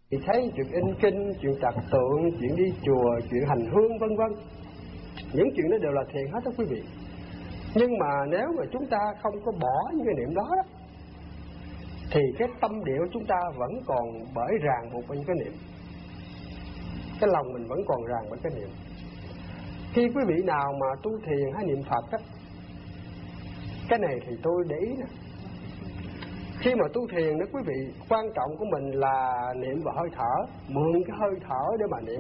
Thì thấy chuyện in kinh, chuyện trạc tượng, chuyện đi chùa, chuyện hành hương vân vân, những chuyện đó đều là thiện hết đó quý vị. Nhưng mà nếu mà chúng ta không có bỏ những cái niệm đó, thì cái tâm địa của chúng ta vẫn còn bởi ràng buộc với những cái niệm. Cái lòng mình vẫn còn ràng bởi cái niệm. Khi quý vị nào mà tu thiền hay niệm Phật á, cái này thì tôi để ý nè. Khi mà tu thiền đó quý vị, quan trọng của mình là niệm vào hơi thở, mượn cái hơi thở để mà niệm.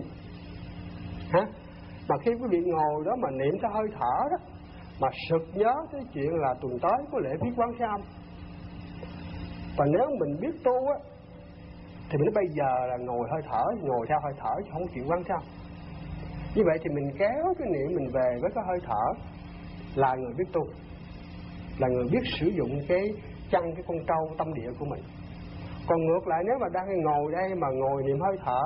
Mà khi quý vị ngồi đó mà niệm cái hơi thở đó, mà sực nhớ cái chuyện là tuần tới có lễ viết quán thế âm. Và nếu mình biết tu á, thì mình bây giờ là ngồi hơi thở, ngồi theo hơi thở chứ không chuyện quán thế âm. Như vậy thì mình kéo cái niệm mình về với cái hơi thở, là người biết tu, là người biết sử dụng cái con trâu tâm địa của mình. Còn ngược lại, nếu mà đang ngồi đây mà ngồi niệm hơi thở,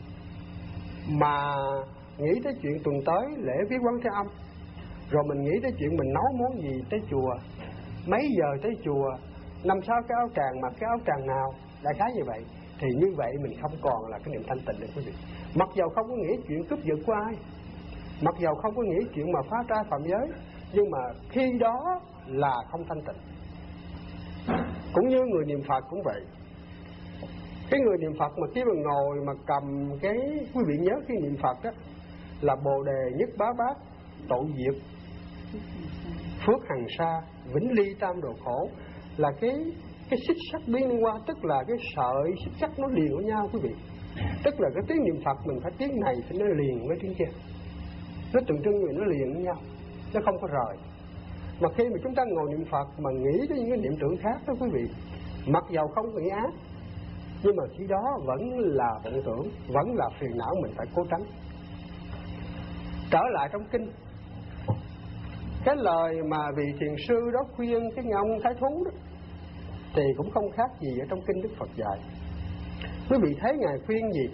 mà nghĩ tới chuyện tuần tới lễ viết quán thế âm, rồi mình nghĩ tới chuyện mình nấu món gì tới chùa, mấy giờ tới chùa, 5-6 cái áo tràng, mặc cái áo tràng nào, đại khái như vậy, thì như vậy mình không còn là cái niệm thanh tịnh nữa quý vị. Mặc dầu không có nghĩ chuyện cướp giật của ai, mặc dầu không có nghĩ chuyện mà phá trai phạm giới, nhưng mà khi đó là không thanh tịnh. Cũng như người niệm Phật cũng vậy. Cái người niệm Phật mà khi mà ngồi mà cầm cái, quý vị nhớ khi niệm Phật á, là Bồ Đề Nhất Bá Bát, Tội Diệt Phước Hằng Sa, Vĩnh Ly Tam Độ Khổ, là cái xích sắt biến liên quan, tức là cái sợi xích sắt nó liền với nhau quý vị. Tức là cái tiếng niệm Phật mình phải tiếng này thì nó liền với tiếng kia, nó tượng trưng vì nó liền với nhau, nó không có rời. Mà khi mà chúng ta ngồi niệm Phật mà nghĩ tới những cái niệm tưởng khác đó quý vị, mặc dầu không nghĩ ác, nhưng mà khi đó vẫn là vọng tưởng, vẫn là phiền não, mình phải cố tránh. Trở lại trong kinh, cái lời mà vị thiền sư đó khuyên cái ông Thái Thú đó, thì cũng không khác gì ở trong kinh Đức Phật dạy. Quý vị thấy Ngài khuyên gì?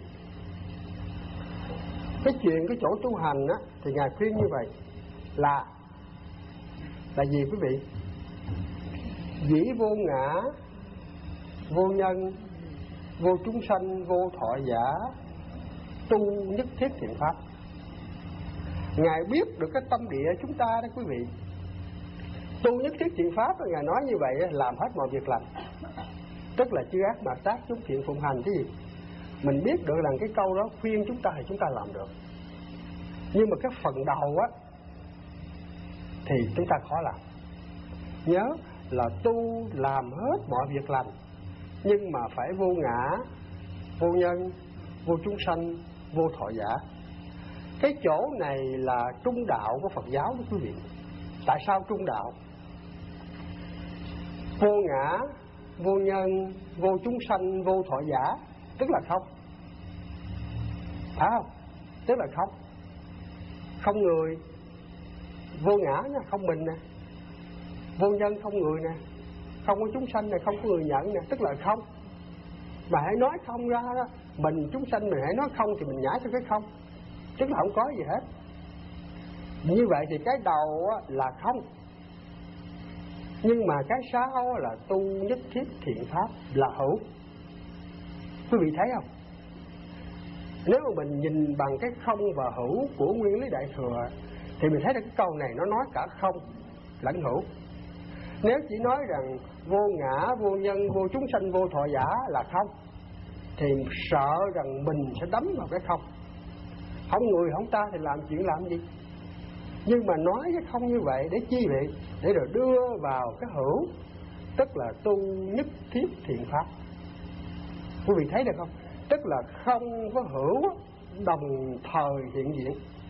Cái chuyện cái chỗ tu hành á, thì Ngài khuyên như vậy là gì quý vị? Dĩ vô ngã, vô nhân, vô chúng sanh, vô thọ giả, tu nhất thiết thiện pháp. Ngài biết được cái tâm địa chúng ta đó quý vị. Tu nhất thiết thiện pháp, Ngài nói như vậy làm hết mọi việc lành, tức là chư ác mà tác chúng thiện phụng hành chứ gì. Mình biết được rằng cái câu đó khuyên chúng ta thì chúng ta làm được. Nhưng mà cái phần đầu á thì chúng ta khó làm. Nhớ là tu làm hết mọi việc lành, nhưng mà phải vô ngã, vô nhân, vô chúng sanh, vô thọ giả. Cái chỗ này là trung đạo của Phật giáo đó quý vị. Tại sao trung đạo? Vô ngã, vô nhân, vô chúng sanh, vô thọ giả, tức là không, phải không? Tức là không. Không người, vô ngã nè, không mình nè, vô nhân không người nè, không có chúng sanh nè, không có người nhận nè, tức là không. Mà hãy nói không ra đó, mình chúng sanh mình hãy nói không thì mình nhảy cho cái không, tức là không có gì hết. Như vậy thì cái đầu là không, nhưng mà cái sau là tu nhất thiết thiện pháp là hữu. Quý vị thấy không? Nếu mà mình nhìn bằng cái không và hữu của nguyên lý Đại Thừa thì mình thấy được cái câu này nó nói cả không lẫn hữu. Nếu chỉ nói rằng vô ngã, vô nhân, vô chúng sanh, vô thọ giả là không, thì sợ rằng mình sẽ đắm vào cái không. Không người không ta thì làm chuyện làm gì. Nhưng mà nói cái không như vậy để chi vậy? Để rồi đưa vào cái hữu, tức là tu nhất thiết thiện pháp. Quý vị thấy được không? Tức là không có hữu đồng thời hiện diện.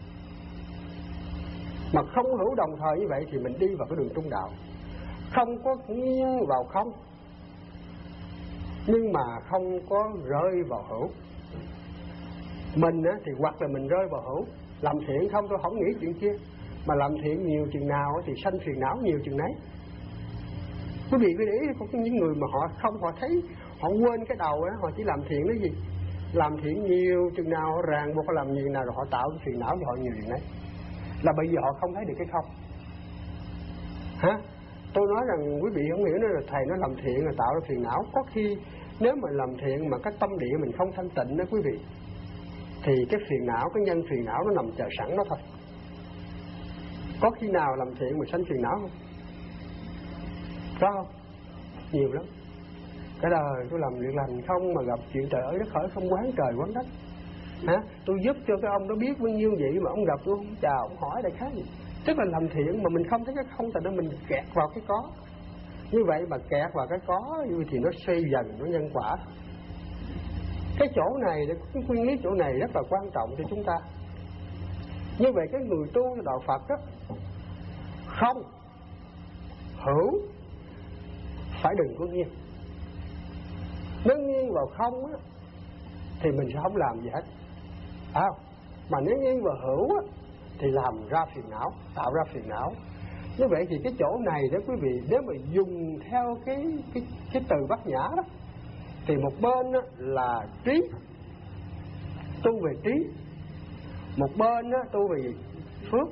Mà không hữu đồng thời như vậy thì mình đi vào cái đường trung đạo. Không có nghiêng vào không, nhưng mà không có rơi vào hữu. Mình thì hoặc là mình rơi vào hữu, làm thiện không tôi không nghĩ chuyện kia, mà làm thiện nhiều chừng nào thì sanh phiền não nhiều chừng nấy. Quý vị để ý có những người mà họ không, họ thấy họ quên cái đầu đó, họ chỉ làm thiện cái gì, làm thiện nhiều chừng nào họ ràng buộc họ làm nhiều nào rồi họ tạo cái phiền não cho họ nhiều chừng đấy, là bởi vì họ không thấy được cái không. Tôi Tôi nói rằng quý vị không hiểu nữa là thầy nó làm thiện là tạo ra phiền não. Có khi nếu mà làm thiện mà cái tâm địa mình không thanh tịnh đó quý vị, thì cái phiền não, cái nhân phiền não nó nằm chờ sẵn đó thôi. Có khi nào làm thiện mà sanh phiền não không? Có không? Nhiều lắm. Cái đời tôi làm việc lành không mà gặp chuyện trời ơi đất khởi, không quán trời quán đất. Hả? Tôi giúp cho cái ông đó biết bao nhiêu vậy mà ông gặp tôi không chào, ông hỏi đại khái gì. Tức là làm thiện mà mình không thấy cái không, tại đó mình kẹt vào cái có. Như vậy mà kẹt vào cái có thì nó xoay dần, nó nhân quả. Cái chỗ này, cái nguyên lý chỗ này rất là quan trọng cho chúng ta. Như vậy cái người tu đạo Phật đó, không hữu phải đừng có nghiêng. Nếu nghiêng vào không á thì mình sẽ không làm gì hết. Mà nếu nghiêng vào hữu á thì làm ra phiền não, tạo ra phiền não. Như vậy thì cái chỗ này đó quý vị, nếu mà dùng theo cái từ Bát Nhã đó, thì một bên đó là trí, tu về trí, một bên đó tu về phước.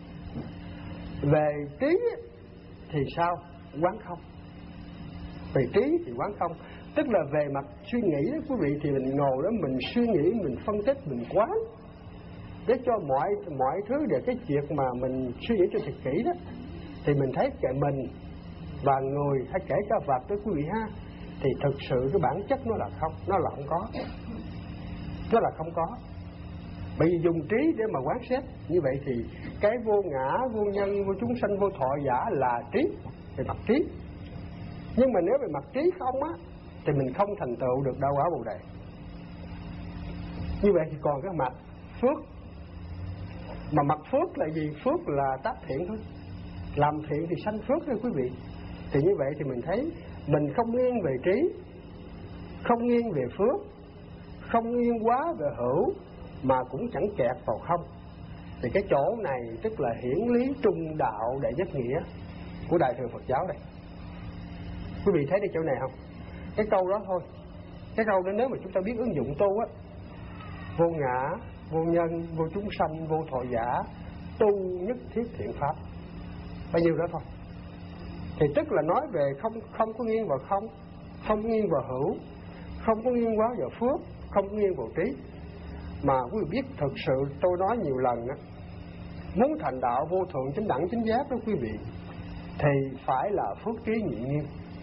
Về trí thì sao? Quán không. Về trí thì quán không, tức là về mặt suy nghĩ đó quý vị, thì mình ngồi đó mình suy nghĩ, mình phân tích, mình quán để cho mọi thứ để cái việc mà mình suy nghĩ cho thật kỹ đó, thì mình thấy kệ mình và người hay kể cả vật đó quý vị ha, thì thực sự cái bản chất nó là không, nó là không có, nó là không có. Bởi vì dùng trí để mà quán xét như vậy thì cái vô ngã, vô nhân, vô chúng sanh, vô thọ giả là trí, về mặt trí. Nhưng mà nếu về mặt trí không á thì mình không thành tựu được đạo quả Bồ Đề. Như vậy thì còn cái mặt phước. Mà mặt phước là gì? Phước là tác thiện thôi. Làm thiện thì sanh phước thôi quý vị. Thì như vậy thì mình thấy mình không nghiêng về trí, không nghiêng về phước, không nghiêng quá về hữu, mà cũng chẳng kẹt vào không. Thì cái chỗ này tức là hiển lý trung đạo đệ nhất nghĩa của Đại thừa Phật giáo đây. Quý vị thấy được chỗ này không? Cái câu đó thôi. Cái câu đó nếu mà chúng ta biết ứng dụng tu á, vô ngã, vô nhân, vô chúng sanh, vô thọ giả, tu nhất thiết thiện pháp, bao nhiêu đó thôi. Thì tức là nói về không có nghiêng vào không, không nghiêng vào hữu, không có nghiêng quá vào phước, không có nghiêng vào trí. Mà quý vị biết thực sự tôi nói nhiều lần á, muốn thành đạo vô thượng chánh đẳng chánh giác đó quý vị, thì phải là phước trí nhị nghiêm.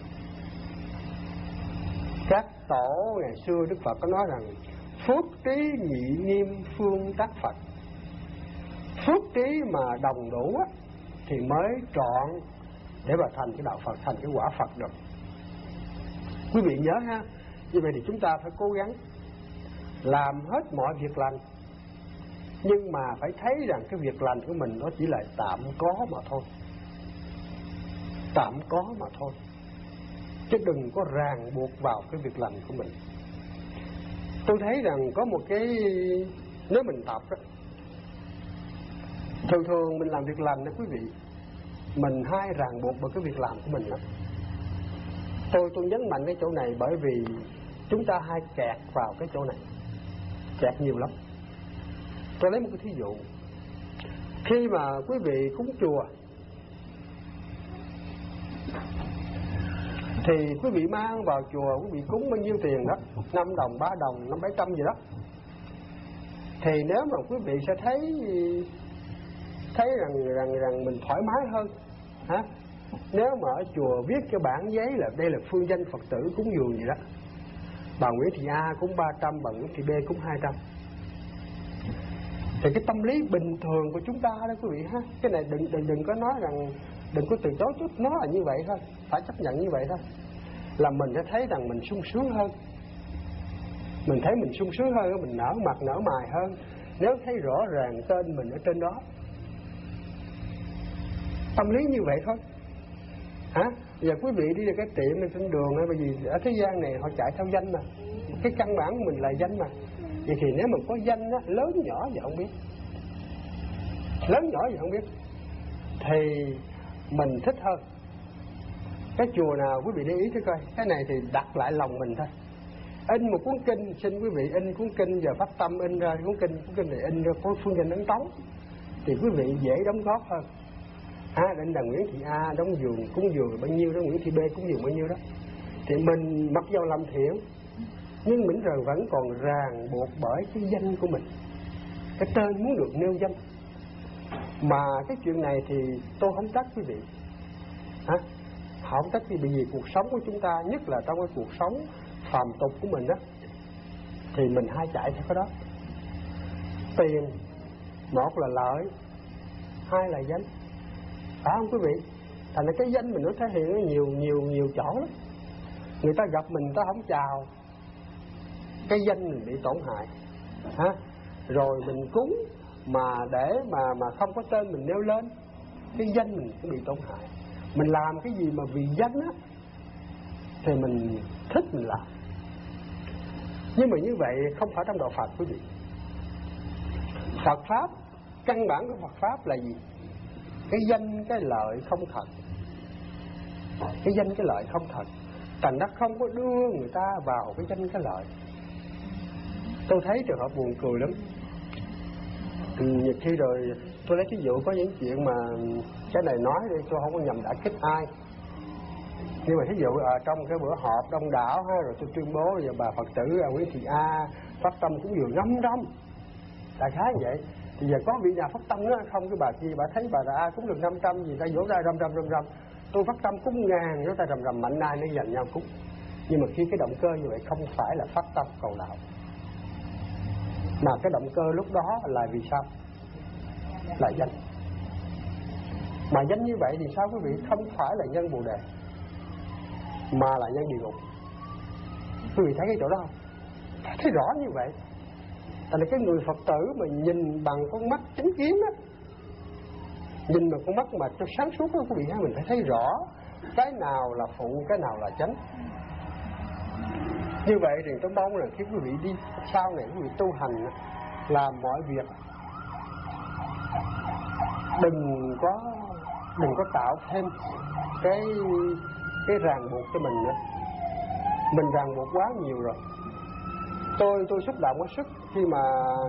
Các tổ ngày xưa Đức Phật có nói rằng phước trí nhị nghiêm phương tác Phật. Phước trí mà đồng đủ á, thì mới trọn để mà thành cái đạo Phật, thành cái quả Phật được. Quý vị nhớ ha. Như vậy thì chúng ta phải cố gắng làm hết mọi việc lành, nhưng mà phải thấy rằng cái việc lành của mình nó chỉ là tạm có mà thôi, tạm có mà thôi, chứ đừng có ràng buộc vào cái việc lành của mình. Tôi thấy rằng có một cái, nếu mình tập đó, thường mình làm việc lành đó quý vị, mình hay ràng buộc vào cái việc làm của mình lắm. Tôi nhấn mạnh cái chỗ này bởi vì chúng ta hay kẹt vào cái chỗ này, kẹt nhiều lắm. Tôi lấy một cái thí dụ. Khi mà quý vị cúng chùa thì quý vị mang vào chùa, quý vị cúng bao nhiêu tiền đó, 5 đồng, 3 đồng, 500-700 gì đó, thì nếu mà quý vị sẽ thấy rằng mình thoải mái hơn hả? Nếu mà ở chùa viết cái bản giấy là đây là phương danh Phật tử cúng dường gì đó, bà Nguyễn Thị A cúng 300, bà Nguyễn Thị B cúng 200, thì cái tâm lý bình thường của chúng ta đó quý vị ha. Cái này đừng có nói rằng, đừng có từ chối chút, nó là như vậy thôi, phải chấp nhận như vậy thôi, là mình sẽ thấy rằng mình sung sướng hơn. Mình thấy mình sung sướng hơn, mình nở mặt nở mày hơn nếu thấy rõ ràng tên mình ở trên đó. Tâm lý như vậy thôi hả? Giờ quý vị đi ra cái tiệm này trên đường này, bởi vì ở thế gian này họ chạy theo danh mà, cái căn bản của mình là danh mà. Vậy thì nếu mà có danh á, lớn nhỏ gì không biết, lớn nhỏ gì không biết, thì mình thích hơn. Cái chùa nào quý vị để ý thử coi, cái này thì đặt lại lòng mình thôi. In một cuốn kinh, xin quý vị in cuốn kinh, giờ phát tâm in ra cuốn kinh này in ra có phương danh ấn tống, thì quý vị dễ đóng góp hơn. định là Nguyễn Thị A đóng giường cúng giường bao nhiêu đó, Nguyễn Thị B cúng giường bao nhiêu đó, thì mình mặc dầu làm thiện nhưng mình rồi vẫn còn ràng buộc bởi cái danh của mình, cái tên muốn được nêu danh. Mà cái chuyện này thì tôi không trách quý vị, không trách quý vị, vì cuộc sống của chúng ta, nhất là trong cái cuộc sống phàm tục của mình đó, thì mình hay chạy theo cái đó. Tiền, một là lợi, hai là danh, phải không quý vị? Thành ra cái danh mình nó thể hiện ở nhiều chỗ lắm. Người ta gặp mình ta không chào, cái danh mình bị tổn hại, rồi mình cúng mà để mà không có tên mình nêu lên, cái danh mình cũng bị tổn hại. Mình làm cái gì mà vì danh á thì mình thích mình làm, nhưng mà như vậy không phải trong đạo Phật quý vị. Phật pháp, căn bản của Phật pháp là gì? Cái danh cái lợi không thật, cái danh cái lợi không thật, thành nó không có đưa người ta vào cái danh cái lợi. Tôi thấy trường hợp buồn cười lắm. Nhiều khi rồi tôi lấy ví dụ có những chuyện mà cái này nói đi, tôi không có nhằm đả kích ai, nhưng mà ví dụ trong cái bữa họp đông đảo rồi tôi tuyên bố giờ bà Phật tử Nguyễn Thị A phát tâm cũng vừa 500, đại khái như vậy. Thì giờ có vị nào phát tâm nữa không? Cái bà kia bà thấy bà A cũng được 500 gì ta vỗ ra rầm rầm, tôi phát tâm cúng ngàn, vỗ ta rầm mạnh ai nó dành nhau cúng. Nhưng mà khi cái động cơ như vậy không phải là phát tâm cầu đạo, mà cái động cơ lúc đó là vì sao? Là danh. Mà danh như vậy thì sao quý vị? Không phải là nhân Bồ Đề mà là nhân địa ngục. Quý vị thấy cái chỗ đó không? Thấy rõ như vậy. Tại là cái người Phật tử mà nhìn bằng con mắt chánh kiến á, nhìn bằng con mắt mà cho sáng suốt đó quý vị, mình phải thấy rõ cái nào là phụ, cái nào là chánh. Như vậy thì tôi mong là khi quý vị đi sau này quý vị tu hành, làm mọi việc đừng có tạo thêm cái ràng buộc cho mình nữa. Mình ràng buộc quá nhiều rồi. Tôi xúc động quá sức khi mà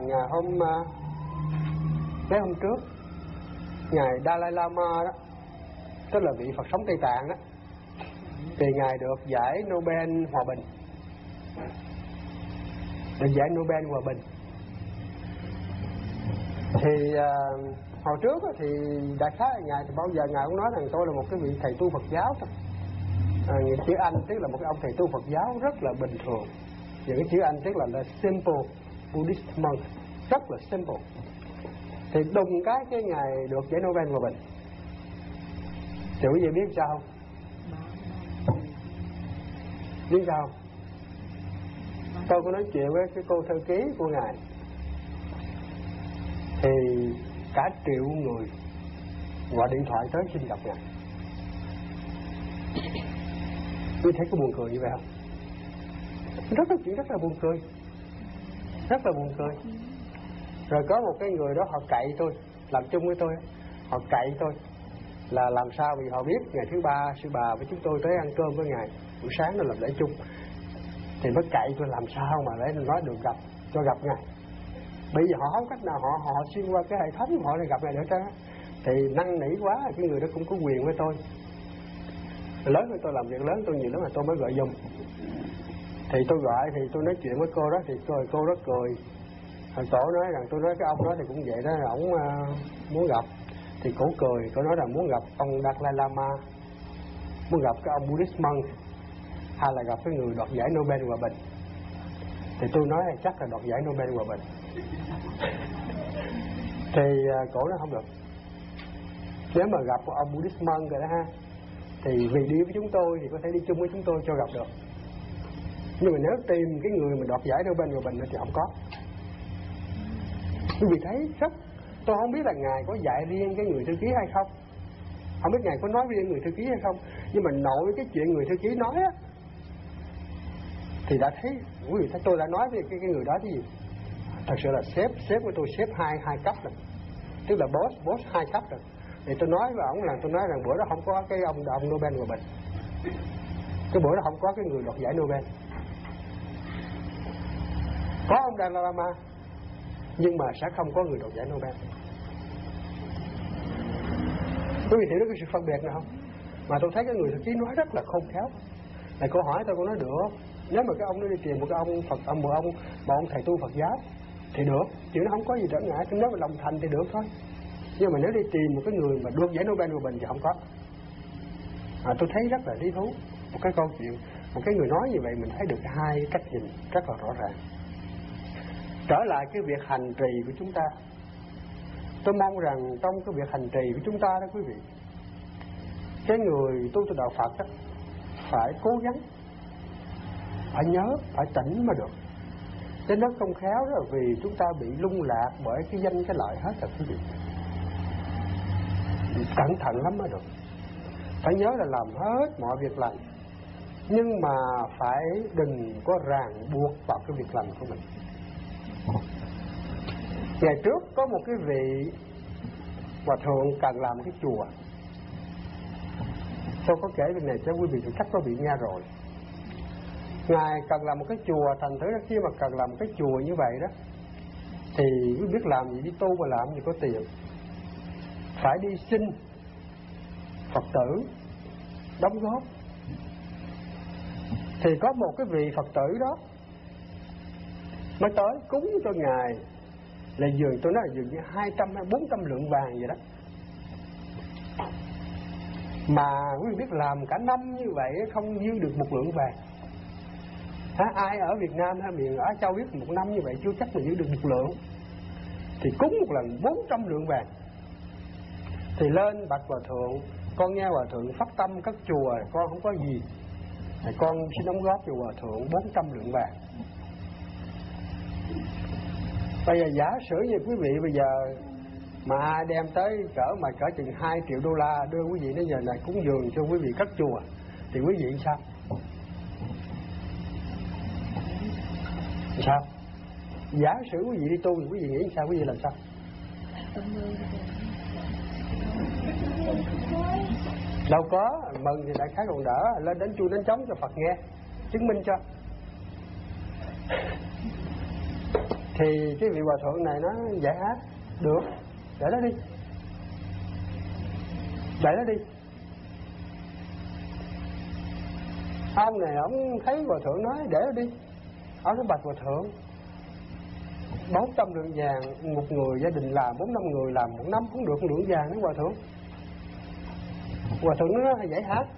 mấy hôm trước ngài Dalai Lama đó, tức là vị Phật sống Tây Tạng đó, thì ngài được giải Nobel Hòa Bình, được giải Nobel Hòa Bình. Thì hồi trước đó, thì đại khái ngài thì bao giờ ngài cũng nói rằng tôi là một cái vị thầy tu Phật giáo thôi. Chữ Anh tức là một cái ông thầy tu Phật giáo rất là bình thường. Những cái chữ Anh tức là simple Buddhist monk, rất là simple. Thì đùng cái ngài được giải Nobel Hòa Bình. Thì quý vị biết sao không? Biết sao không? Tôi có nói chuyện với cái cô thư ký của ngài, thì cả triệu người gọi điện thoại tới xin gặp ngài. Tôi thấy có buồn cười như vậy không? Rất là chuyện rất là buồn cười, rất là buồn cười. Rồi có một cái người đó họ cậy tôi, làm chung với tôi, họ cậy tôi là làm sao vì họ biết ngày thứ ba sư bà với chúng tôi tới ăn cơm với ngài, buổi sáng nó làm lễ chung, thì mới cậy tôi làm sao mà để nói được cho gặp ngài. Bây giờ họ không cách nào họ xuyên qua cái hệ thống họ để gặp ngài được đó. Thì năn nỉ quá, cái người đó cũng có quyền với tôi, lớn hơn tôi, làm việc lớn tôi nhiều lắm mà tôi mới gọi dùm. Thì tôi gọi, thì tôi nói chuyện với cô đó, thì cô đó cười. Hồi cổ nói rằng tôi nói cái ông đó thì cũng vậy đó, là ổng muốn gặp. Thì cổ cười, cổ nói là muốn gặp ông Dalai Lama, muốn gặp cái ông Buddhist monk, hay là gặp cái người đoạt giải Nobel Hòa Bình. Thì tôi nói là chắc là đoạt giải Nobel Hòa Bình. Thì cổ nói không được. Nếu mà gặp ông Buddhist monk rồi đó ha, thì vì đi với chúng tôi thì có thể đi chung với chúng tôi cho gặp được. Nhưng mà nếu tìm cái người mà đoạt giải Nobel Hòa Bình thì không có. Quý vị thấy rất, tôi không biết là ngài có dạy riêng cái người thư ký hay không, không biết ngài có nói riêng người thư ký hay không, nhưng mà nội cái chuyện người thư ký nói á, thì đã thấy, quý vị thấy tôi đã nói với cái người đó cái gì. Thật sự là sếp của tôi sếp hai cấp rồi, tức là boss 2 cấp rồi. Thì tôi nói với ổng là tôi nói rằng bữa đó không có cái ông Nobel Hòa Bình, cái bữa đó không có cái người đoạt giải Nobel. Có ông Dalai Lama nhưng mà sẽ không có người đoạt giải Nobel. Quý vị hiểu được cái sự phân biệt nào không? Mà tôi thấy cái người thực chí nói rất là khôn khéo. Là câu hỏi tôi có nói được, nếu mà cái ông nó đi tìm một cái ông Phật, một ông thầy tu Phật giáo thì được, chứ nó không có gì trở ngại. Nếu mà lòng thành thì được thôi. Nhưng mà nếu đi tìm một cái người mà được giải Nobel của mình thì không có. Tôi thấy rất là lý thú một cái câu chuyện, một cái người nói như vậy mình thấy được hai cách nhìn rất là rõ ràng. Trở lại cái việc hành trì của chúng ta, tôi mong rằng trong cái việc hành trì của chúng ta đó quý vị, cái người tu đạo Phật đó phải cố gắng, phải nhớ, phải tỉnh mới được. Chứ nó không khéo đó vì chúng ta bị lung lạc bởi cái danh cái lợi hết rồi quý vị. Cẩn thận lắm mới được. Phải nhớ là làm hết mọi việc lành, nhưng mà phải đừng có ràng buộc vào cái việc lành của mình. Ngày trước có một cái vị hòa thượng cần làm cái chùa. Tôi có kể việc này cho quý vị, chắc có vị nghe rồi. Ngài cần làm một cái chùa, thành thử khi mà cần làm một cái chùa như vậy đó thì quý biết làm gì, đi tu mà làm gì có tiền. Phải đi xin Phật tử đóng góp. Thì có một cái vị Phật tử đó mới tới cúng cho Ngài là dường, tôi nói là dường như 200 hay 400 lượng vàng vậy đó. Mà quý vị biết làm cả năm như vậy không dư được một lượng vàng. Ai ở Việt Nam hay miền Á Châu biết một năm như vậy chưa chắc mà giữ được một lượng. Thì cúng một lần 400 lượng vàng. Thì lên bạch hòa thượng, con nghe hòa thượng phát tâm cất chùa, con không có gì, con xin đóng góp cho hòa thượng 400 lượng vàng. Bây giờ giả sử như quý vị bây giờ mà ai đem tới cỡ chừng 2 triệu đô la đưa quý vị đến giờ này cúng dường cho quý vị cất chùa thì quý vị sao? Sao? Giả sử quý vị đi tu thì quý vị nghĩ sao? Quý vị làm sao? Đâu có, mừng thì đại khái còn đỡ, lên đánh chuông đánh trống cho Phật nghe, chứng minh cho. Thì cái vị hòa thượng này nó giải hát được, để nó đi, để nó đi. Ông này ông thấy hòa thượng nói để nó đi, ông nói bạch hòa thượng 400 lượng vàng một người, gia đình làm 4-5 người làm một năm không được 1 lượng vàng đó hòa thượng. Hòa thượng nó nói giải hát.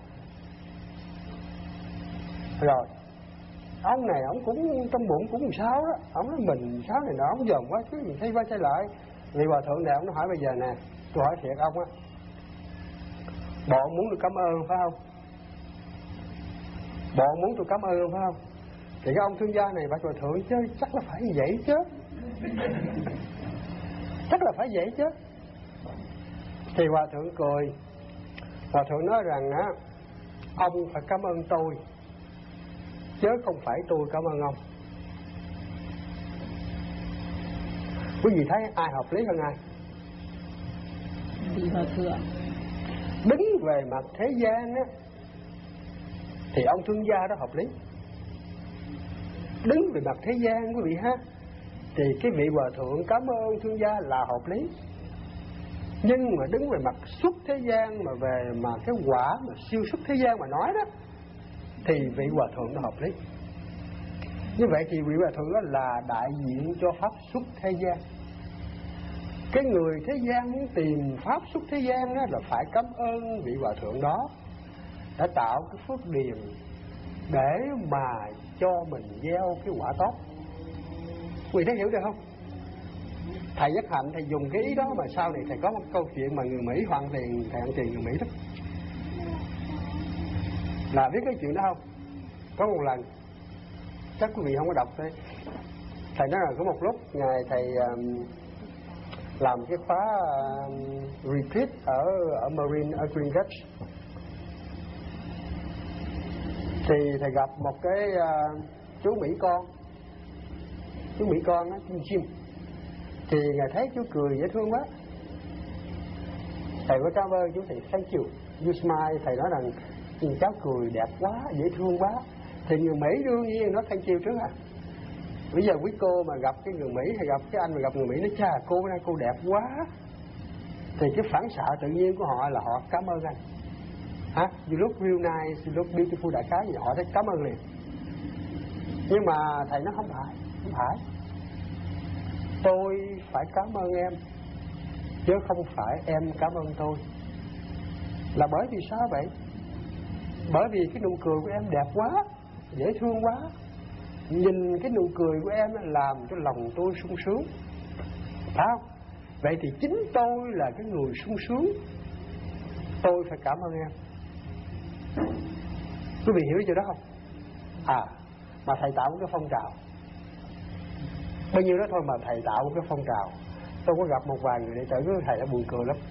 Rồi ông này ông cũng trong bụng cũng sao đó, ông nói mình sao này nọ, ông dòm quá chứ mình thấy vai sai lại. Vì hòa thượng này ông nó hỏi bây giờ nè, tôi hỏi thiệt ông á, bọn muốn được cảm ơn phải không? Bọn muốn tôi cảm ơn phải không? Thì cái ông thương gia này bạch hòa thượng chứ chắc là phải như vậy chứ. Chắc là phải vậy chứ. Thì hòa thượng cười. Hòa thượng nói rằng á, ông phải cảm ơn tôi chứ không phải tôi cảm ơn ông. Quý vị thấy ai hợp lý hơn ai? Vị hòa thượng. Đứng về mặt thế gian á thì ông thương gia đó hợp lý. Đứng về mặt thế gian quý vị ha, thì cái vị hòa thượng cảm ơn thương gia là hợp lý. Nhưng mà đứng về mặt xuất thế gian, mà về mà cái quả mà siêu xuất thế gian mà nói đó, thì vị hòa thượng nó hợp lý. Như vậy thì vị hòa thượng đó là đại diện cho pháp xuất thế gian. Cái người thế gian muốn tìm pháp xuất thế gian đó là phải cảm ơn vị hòa thượng đó đã tạo cái phước điền để mà cho mình gieo cái quả tốt. Quý vị thấy hiểu được không? Thầy Giác Hạnh thầy dùng cái ý đó mà sau này thầy có một câu chuyện mà người Mỹ hoàn tiền, thầy ăn tiền người Mỹ đó. Là biết cái chuyện đó không? Có một lần, chắc quý vị không có đọc thôi. Thầy nói là có một lúc ngày thầy làm cái khóa retreat ở Marine, ở Green Ridge. Thì thầy gặp một cái chú Mỹ con á, Jim. Thì ngài thấy chú cười dễ thương quá, thầy có cảm ơn chú, thầy thank you, you smile. Thầy nói rằng cháu cười đẹp quá, dễ thương quá. Thì người Mỹ đương nhiên nó thank you trước à. Bây giờ quý cô mà gặp cái người Mỹ hay gặp cái anh mà gặp người Mỹ, nói chà cô nay cô đẹp quá. thì cái phản xạ tự nhiên của họ là họ cảm ơn anh. You look real nice, you look beautiful, đại khái gì họ sẽ cảm ơn liền. Nhưng mà thầy nó không phải. Tôi phải cảm ơn em, chứ không phải em cảm ơn tôi. Là bởi vì sao vậy? Bởi vì cái nụ cười của em đẹp quá, dễ thương quá. Nhìn cái nụ cười của em làm cho lòng tôi sung sướng, phải không? Vậy thì chính tôi là cái người sung sướng, tôi phải cảm ơn em. Quý vị hiểu chuyện đó không? Mà thầy tạo một cái phong trào, bao nhiêu đó thôi mà thầy tạo một cái phong trào. Tôi có gặp một vài người đệ tử của thầy đã buồn cười lắm.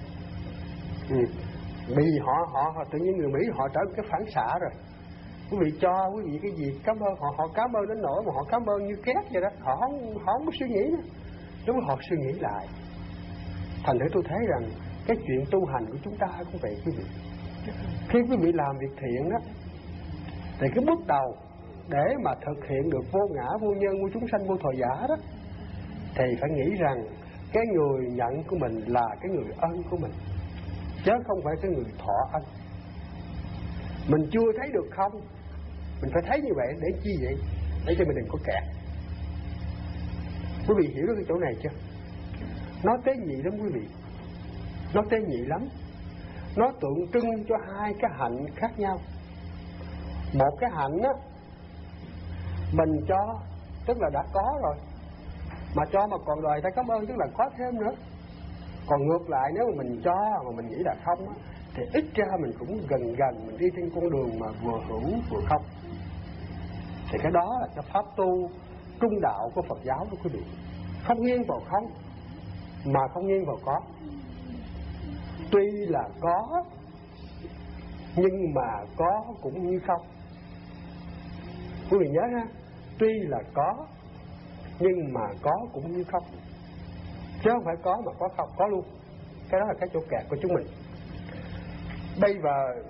Bởi vì họ tự nhiên người Mỹ họ trở cái phản xạ rồi. Quý vị cho quý vị cái gì cảm ơn họ cảm ơn đến nỗi mà họ cảm ơn như két vậy đó. Họ không có suy nghĩ nữa. Lúc họ suy nghĩ lại, thành thử tôi thấy rằng cái chuyện tu hành của chúng ta cũng vậy quý vị. Khi quý vị làm việc thiện đó, thì cái bước đầu để mà thực hiện được vô ngã, vô nhân, vô chúng sanh, vô thọ giả đó, thì phải nghĩ rằng cái người nhận của mình là cái người ân của mình, chứ không phải cái người thọ ân. Mình chưa thấy được không, mình phải thấy như vậy. Để chi vậy? Để cho mình đừng có kẹt. Quý vị hiểu được cái chỗ này chưa? Nó tế nhị lắm quý vị. Nó tế nhị lắm. Nó tượng trưng cho hai cái hạnh khác nhau. Một cái hạnh á, mình cho tức là đã có rồi, mà cho mà còn đòi ta cảm ơn tức là có thêm nữa. Còn ngược lại, nếu mà mình cho mà mình nghĩ là không á, thì ít ra mình cũng gần mình đi trên con đường mà vừa hữu vừa không. Thì cái đó là cái pháp tu trung đạo của Phật giáo đó quý vị. Không nghiêng vào không, mà không nghiêng vào có. Tuy là có, nhưng mà có cũng như không. Quý vị nhớ ha, tuy là có, nhưng mà có cũng như không. Chứ không phải có mà có không, có luôn. Cái đó là cái chỗ kẹt của chúng mình. Bây giờ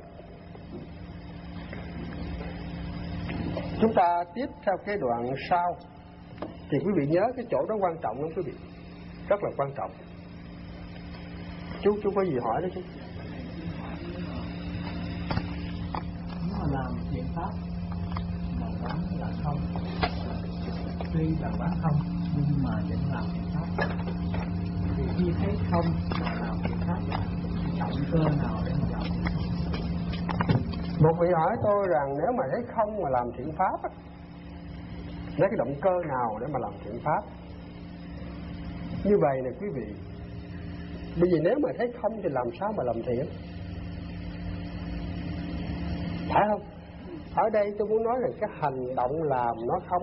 chúng ta tiếp theo cái đoạn sau, thì quý vị nhớ cái chỗ đó quan trọng lắm quý vị, rất là quan trọng. Chú có gì hỏi đó chú? Nếu mà làm thiện pháp mà bán là không, tuy là bán không nhưng mà vẫn làm thiện pháp, thì khi thấy không mà làm thiện pháp, động cơ nào để mà làm thiện pháp? Một vị hỏi tôi rằng nếu mà thấy không mà làm thiện pháp á, lấy cái động cơ nào để mà làm thiện pháp? Như vậy nè quý vị, bởi vì nếu mà thấy không thì làm sao mà làm thiện, phải không? Ở đây tôi muốn nói là cái hành động làm nó không.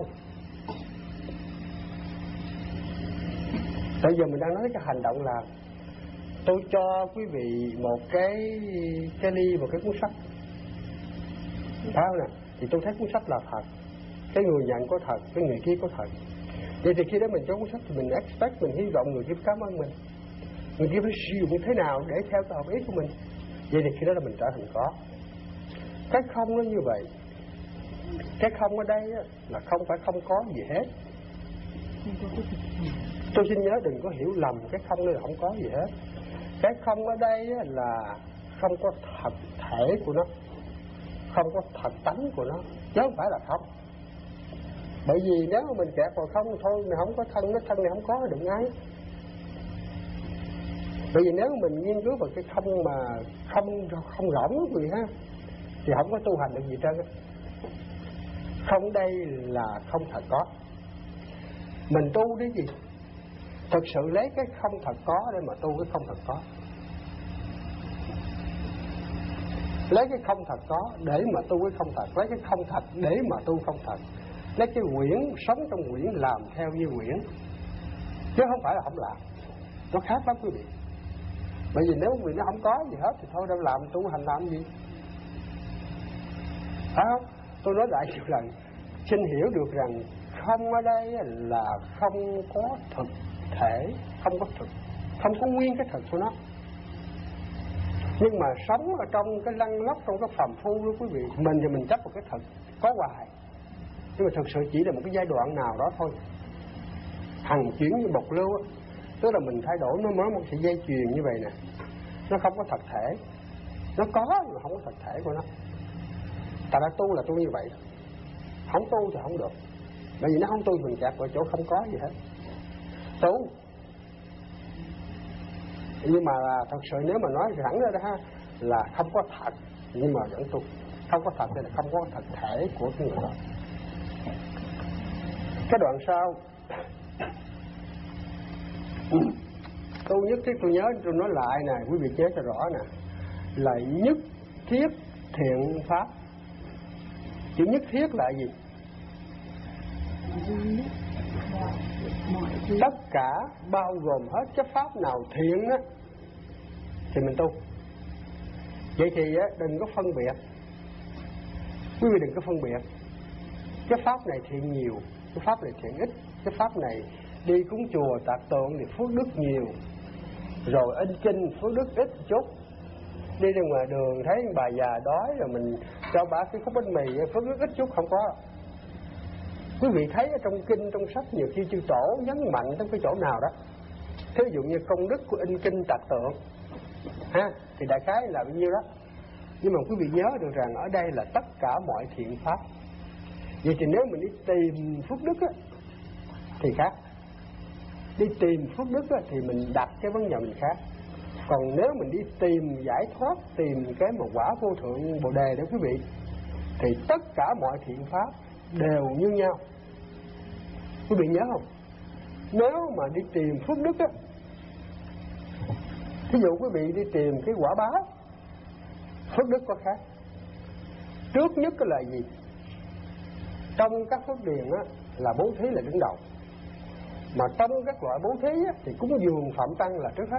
Bây giờ mình đang nói cái hành động làm. Tôi cho quý vị một cái ly, một cái cuốn sách, phải không nè? Thì tôi thấy cuốn sách là thật, cái người nhận có thật, cái người kia có thật. Vậy thì khi đó mình cho cuốn sách thì mình expect, mình hy vọng người kia cảm ơn mình, người kia phải sử dụng thế nào để theo hợp ý của mình. Vậy thì khi đó là mình trở thành có. Cái không nó như vậy. Cái không ở đây là không phải không có gì hết. Tôi xin nhớ đừng có hiểu lầm, cái không đây là không có gì hết. Cái không ở đây là không có thật thể của nó, không có thật tánh của nó, chứ không phải là không. Bởi vì nếu mà mình kẹt vào không thôi, mình không có thân, nó thân này không có đừng ai. Bởi vì nếu mình nghiên cứu vào cái không mà không rỗng quý vị ha, thì không có tu hành được gì trơn á. Không đây là không thật có. Mình tu cái gì? Thực sự lấy cái không thật có để mà tu cái không thật có. Lấy cái không thật có để mà tu cái không thật. Lấy cái không thật để mà tu không thật. Lấy cái quyển, sống trong quyển, làm theo như quyển, chứ không phải là không làm. Nó khác lắm quý vị. Bởi vì nếu quý vị nó không có gì hết thì thôi đâu làm tu hành làm gì, phải không? Tôi nói lại nhiều lần, xin hiểu được rằng không ở đây là không có thực thể, không có thực, không có nguyên cái thực của nó. Nhưng mà sống ở trong cái lăn lóc, trong cái phàm phu đó quý vị, mình thì mình chấp vào cái thực có hoài, nhưng mà thực sự chỉ là một cái giai đoạn nào đó thôi. Hằng chuyển như bộc lưu á, tức là mình thay đổi nó mới một sợi dây chuyền như vậy nè. nó không có thật thể. Nó có nhưng mà không có thật thể của nó. Tại ra tu là tu như vậy, không tu thì không được. Bởi vì nó không tu mình kẹt ở chỗ không có gì hết. Tu nhưng mà thật sự nếu mà nói thẳng ra đó ha, là không có thật nhưng mà vẫn tu. Không có thật là không có thật thể của cái người đó. Cái đoạn sau tu nhất thiết, tôi nhớ tôi nói lại nè, quý vị nhớ cho rõ nè, là nhất thiết thiện pháp. Chữ nhất thiết là gì? Tất cả bao gồm hết cái pháp nào thiện á thì mình tu. Vậy thì đừng có phân biệt, quý vị đừng có phân biệt cái pháp này thiện nhiều, cái pháp này thiện ít, cái pháp này đi cúng chùa tạc tượng thì phước đức nhiều, rồi in kinh phước đức ít chút, đi ra ngoài đường thấy bà già đói rồi mình cho bà cái khúc bánh mì phước đức ít chút, không có. Quý vị thấy ở trong kinh trong sách nhiều khi chư tổ nhấn mạnh trong cái chỗ nào đó, thí dụ như công đức của in kinh tạc tượng ha, thì đại khái là bao nhiêu đó. Nhưng mà quý vị nhớ được rằng ở đây là tất cả mọi thiện pháp. Vậy thì nếu mình đi tìm phước đức á, thì khác. Đi tìm phước đức á, thì mình đặt cái vấn đề mình khác. Còn nếu mình đi tìm giải thoát, tìm cái một quả vô thượng bồ đề đó quý vị, thì tất cả mọi thiện pháp đều như nhau. Quý vị nhớ không? Nếu mà đi tìm phước đức á, ví dụ quý vị đi tìm cái quả báo, phước đức có khác. Trước nhất là gì? Trong các phước điền á, là bố thí là đứng đầu. Mà trong các loại bố thí á, thì cúng dường phạm tăng là trước hết.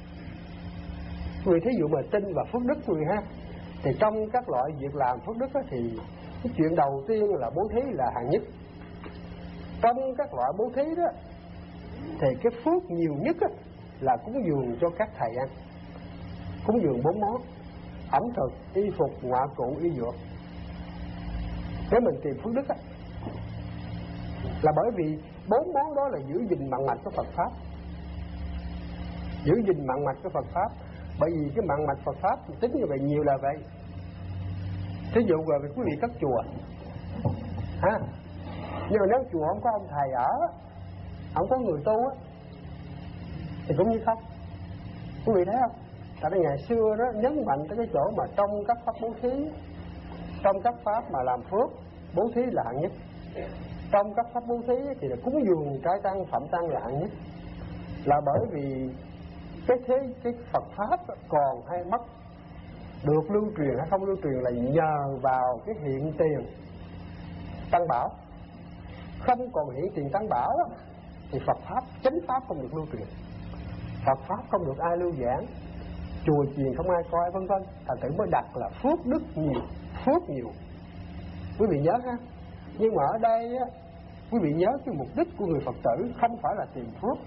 Vì thí dụ mà tin và phước đức quý vị ha, thì trong các loại việc làm phước đức á, thì cái chuyện đầu tiên là bố thí là hạng nhất. Trong các loại bố thí đó thì cái phước nhiều nhất á, là cúng dường cho các thầy ăn. Cúng dường 4 món: ẩm thực, y phục, ngoại cụ, y dược. Nếu mình tìm phước đức á, là bởi vì 4 món đó là giữ gìn mạng mạch của Phật Pháp. Giữ gìn mạng mạch của Phật Pháp. Bởi vì cái mạng mạch Phật Pháp tính như vậy nhiều là vậy. Thí dụ rồi quý vị cất chùa ha, nhưng mà nếu chùa không có ông thầy ở, không có người tu á, thì cũng như không. Quý vị thấy không? Tại vì ngày xưa đó nhấn mạnh tới cái chỗ mà trong các pháp bố thí, trong các pháp mà làm phước, bố thí là hạng nhất. Trong các pháp bố thí thì là cúng dường trái tăng phẩm tăng là hạng nhất. Là bởi vì cái Phật pháp còn hay mất, được lưu truyền hay không lưu truyền là nhờ vào cái hiện tiền tăng bảo. Không còn hiện tiền tăng bảo đó, thì Phật pháp chánh pháp không được lưu truyền, Phật pháp không được ai lưu giảng, chùa chiền không ai coi, vân vân. Thành thử mới đặt là phước đức nhiều, phước nhiều. Quý vị nhớ ha. Nhưng mà ở đây á, quý vị nhớ cái mục đích của người Phật tử không phải là tìm phước.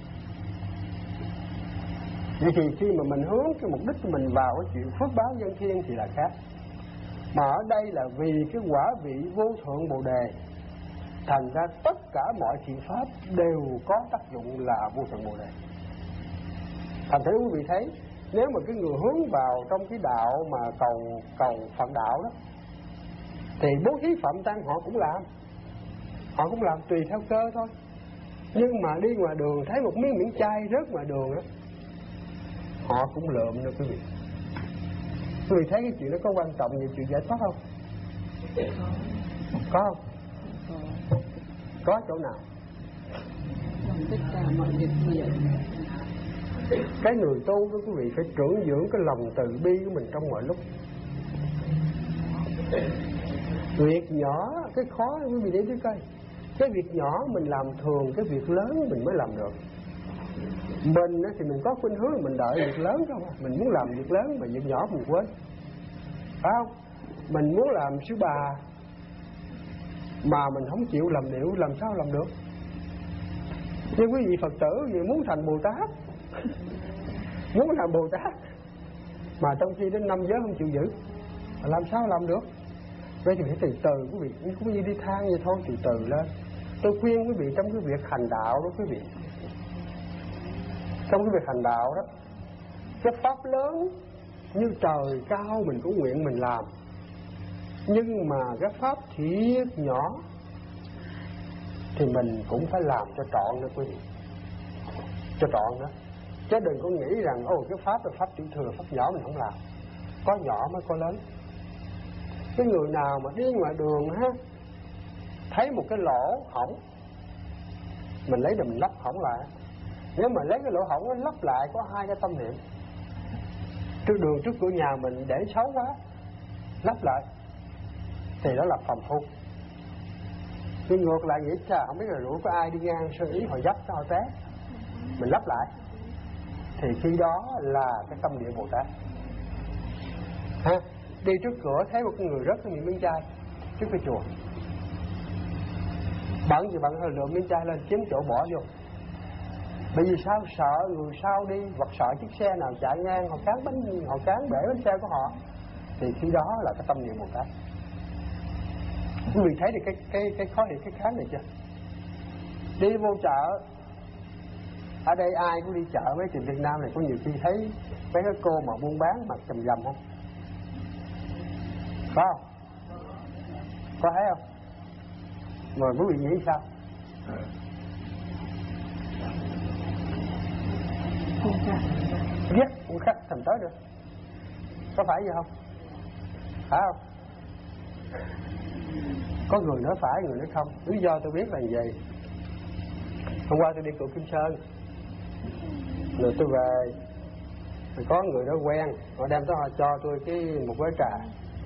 Vậy thì khi mà mình hướng cái mục đích của mình vào cái chuyện phước báo nhân thiên thì là khác. Mà ở đây là vì cái quả vị vô thượng bồ đề, thành ra tất cả mọi thiện pháp đều có tác dụng là vô thượng bồ đề. Thành thử quý vị thấy, nếu mà cái người hướng vào trong cái đạo mà cầu Phật đạo đó, thì bố thí phạm tăng họ cũng làm tùy theo cơ thôi. Nhưng mà đi ngoài đường thấy một miếng chay rớt ngoài đường đó, họ cũng lượm nữa quý vị. Quý vị thấy cái chuyện đó có quan trọng như chuyện giải thoát không? Có không? Có chỗ nào? Tất cả mọi việc như vậy. Cái người tu đó quý vị phải trưởng dưỡng cái lòng từ bi của mình trong mọi lúc. Việc nhỏ, cái khó quý vị để ý coi. Cái việc nhỏ mình làm thường, cái việc lớn mình mới làm được. Mình thì mình có khuynh hướng mình đợi việc lớn không? Mình muốn làm việc lớn mà việc nhỏ mình quên, phải không? Mình muốn làm sư bà mà mình không chịu làm điệu, làm sao làm được? Nhưng quý vị Phật tử vì muốn thành Bồ Tát muốn làm Bồ Tát mà trong khi đến 5 giới không chịu giữ, làm sao làm được? Vậy thì phải từ từ quý vị, cũng như đi thang vậy thôi, từ từ lên. Tôi khuyên quý vị trong cái việc hành đạo đó quý vị, trong cái việc hành đạo đó, Cái pháp lớn như trời cao mình cũng nguyện mình làm, nhưng mà cái pháp thiệt nhỏ thì mình cũng phải làm cho trọn đó quý vị, cho trọn đó. Chứ đừng có nghĩ rằng cái pháp là pháp tiểu thừa, pháp nhỏ mình không làm. Có nhỏ mới có lớn. Cái người nào mà đi ngoài đường ha, thấy một cái lỗ hổng, mình lấy mình lắp hổng lại. Nếu mà lấy cái lỗ hổng nó lắp lại có 2 cái tâm niệm. Trước đường trước cửa nhà mình để xấu quá, lắp lại thì đó là phàm phu. Nhưng ngược lại nghĩ không biết là rủi có ai đi ngang sơ ý họ dấp họ té, mình lắp lại thì khi đó là cái tâm địa Bồ Tát ha. Đi trước cửa thấy một người rớt cái miếng chai trước cái chùa, bận gì bận hơi lượm miếng chai lên kiếm chỗ bỏ vô. Bởi vì sao? Sợ người sau đi, hoặc sợ chiếc xe nào chạy ngang họ cán bể bánh xe của họ, thì khi đó là cái tâm niệm Bồ Tát. Quý vị thấy được cái khó hiểu cái khác này chưa? Đi vô chợ, ở đây ai cũng đi chợ, mấy chị Việt Nam này có nhiều khi thấy mấy cái cô mà buôn bán mặc chầm dầm không? Có không? Có thấy không? Rồi quý vị nghĩ sao? Ghét cũng khác thành tới được. Có phải vậy không? Phải không? Có người nói phải, người nói không. Lý do tôi biết là vậy. Hôm qua tôi đi Cựu Kim Sơn, rồi tôi về, rồi có người đó quen, họ đem tới họ cho tôi một gói trà,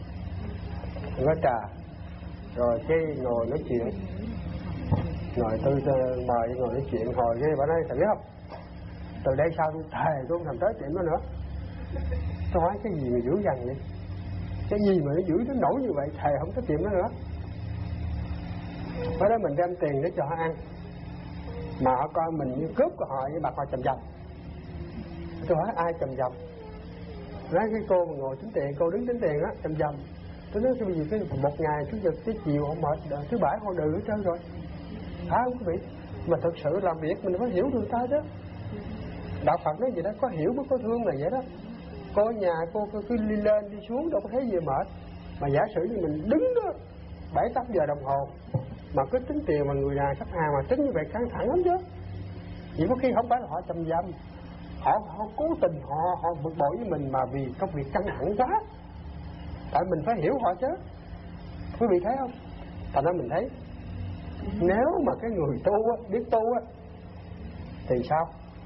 rồi cái ngồi nói chuyện, rồi tôi mời ngồi nói chuyện, hồi cái bà nói thầy biết không, từ đây sau tôi thề tôi không thèm tới tiệm đó nữa. Tôi hỏi cái gì mà dữ dằn vậy, cái gì mà nó dữ nó nổi như vậy, thề không tới tiệm đó nữa. Ở đó mình đem tiền để cho họ ăn, mà họ coi mình như cướp của họ, với mặt họ chầm chầm. Tôi hỏi ai chầm chầm? Nói cái cô mà ngồi tính tiền, cô đứng tính tiền á, chầm chầm. Tôi nói bây giờ cái một ngày thứ nhật tới chiều họ mệt, thứ bảy họ đừ hết trơn rồi. Phải không quý vị? Mà thực sự làm việc mình phải hiểu được ta chứ. Đạo Phật nói gì đó, có hiểu mới có thương là vậy đó. Cô ở nhà cô cứ đi lên đi xuống đâu có thấy gì mệt. Mà giả sử như mình đứng đó 7-8 giờ đồng hồ mà cứ tính tiền mà người nào khách hàng mà tính như vậy căng thẳng lắm chứ. Chỉ có khi không phải là họ chầm dâm, họ cố tình họ bực bội với mình mà vì công việc căng thẳng quá. Tại mình phải hiểu họ chứ. Quý vị thấy không? Thành ra mình thấy nếu mà cái người tu á, biết tu á thì sao?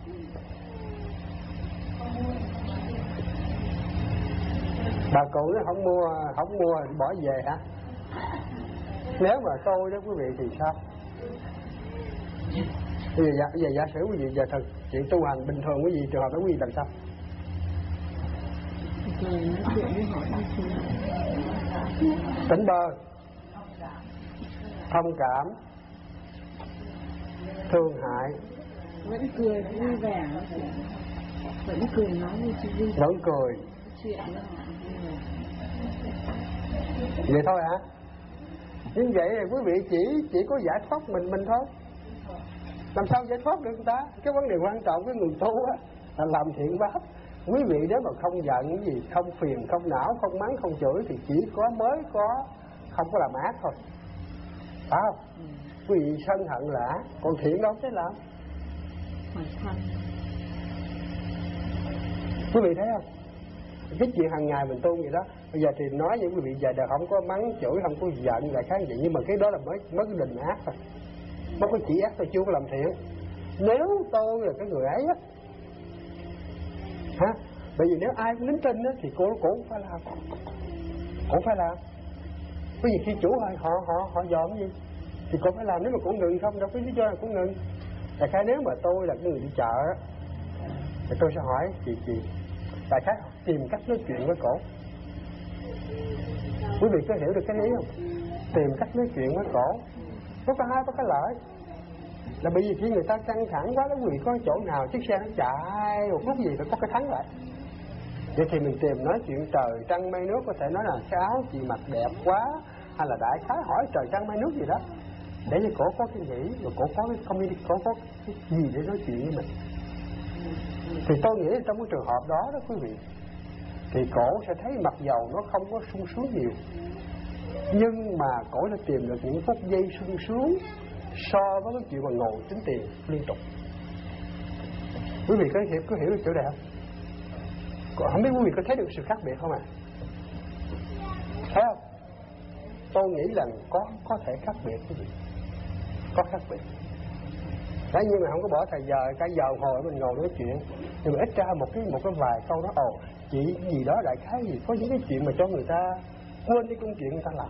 Bà cụ nó không mua bỏ về hả? Nếu mà tôi đó quý vị thì sao? Bây giờ giả sử quý vị giờ thật chuyện tu hành bình thường quý vị trường hợp đó quý vị làm sao? Tỉnh bơ, thông cảm, thương hại, vẫn cười vui vẻ, vẫn cười nói như chị, vẫn cười chuyện đó. Vậy thôi hả? Nhưng vậy thì quý vị chỉ có giải thoát mình thôi. Làm sao giải thoát được người ta? Cái vấn đề quan trọng cái người tu á là làm thiện pháp. Quý vị nếu mà không giận gì, không phiền, không não, không mắng, không chửi thì chỉ mới có không có làm ác thôi. Phải không? Quý vị sân hận lạ, còn thiện đâu thế làm. Quý vị thấy không? Cái chuyện hàng ngày mình tu vậy đó. Bây giờ thì nói với quý vị giờ đều không có mắng chửi, không có giận lại khác vậy, nhưng mà cái đó là mới cái định ác thôi, mới có chỉ ác thôi, chưa có làm thiện. Nếu tôi là cái người ấy á hả, bởi vì nếu ai cũng nín tin á thì cô cũng phải làm, cũng phải làm. Bởi vì khi chủ họ dòm gì thì cô phải làm. Nếu mà cô ngừng không đâu có lý do là cô ngừng. Tại khá nếu mà tôi là cái người đi chợ á thì tôi sẽ hỏi chị tại khác tìm cách nói chuyện với cổ. Quý vị có hiểu được cái ý không? Tìm cách nói chuyện với cổ nó có hai, có cái lợi là bởi vì khi người ta căng thẳng quá đó, quý vị có chỗ nào chiếc xe nó chạy một lúc gì phải có cái thắng lại. Vậy thì mình tìm nói chuyện trời trăng mây nước, có thể nói là cái áo chị mặc đẹp quá, hay là đại khái hỏi trời trăng mây nước gì đó, để cho cổ có cái nghĩ, rồi cổ có cái community, cổ có cái gì để nói chuyện với mình. Thì tôi nghĩ trong cái trường hợp đó đó quý vị, thì cổ sẽ thấy mặc dầu nó không có sung sướng nhiều, nhưng mà cổ sẽ tìm được những phút giây sung sướng so với cái chuyện mà ngồi tính tiền liên tục. Quý vị có hiểu được chỗ này không? Không biết quý vị có thấy được sự khác biệt không ạ? Thấy không? Tôi nghĩ là có thể khác biệt quý vị, có khác biệt. Đấy, nhưng mà không có bỏ thời giờ cả giờ hồi mình ngồi nói chuyện, nhưng mà ít ra một cái vài câu đó, chỉ gì đó đại khái gì, có những cái chuyện mà cho người ta quên đi công chuyện người ta làm.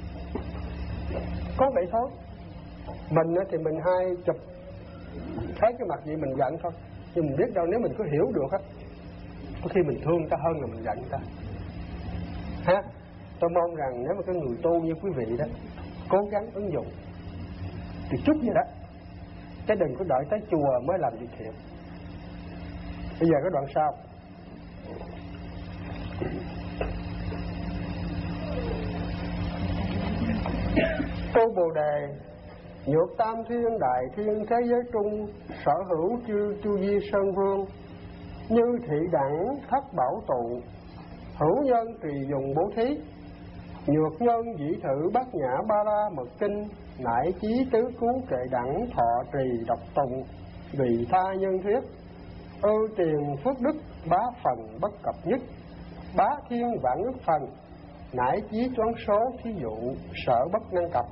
Có vậy thôi. Mình thì mình hay chụp thấy cái mặt gì mình giận thôi, nhưng mình biết đâu nếu mình có hiểu được á, có khi mình thương người ta hơn là mình giận người ta. Ha? Tôi mong rằng nếu mà cái người tu như quý vị đó cố gắng ứng dụng thì chút vậy đó, chứ đừng có đợi tới chùa mới làm việc thiện. Bây giờ cái đoạn sau, tu Bồ Đề nhược tam thiên đại thiên thế giới trung, sở hữu chư chu di sơn vương, như thị đẳng thất bảo tụ, hữu nhân tùy dùng bố thí, nhược nhân dĩ thử bát nhã ba la mật kinh, nải chí tứ cứu kệ đẳng thọ trì độc tụng, vì tha nhân thuyết, tiền phước đức bá phần bất cập nhất, bá thiên vạn ức phần, nải chí choáng số thí dụ sở bất năng cập.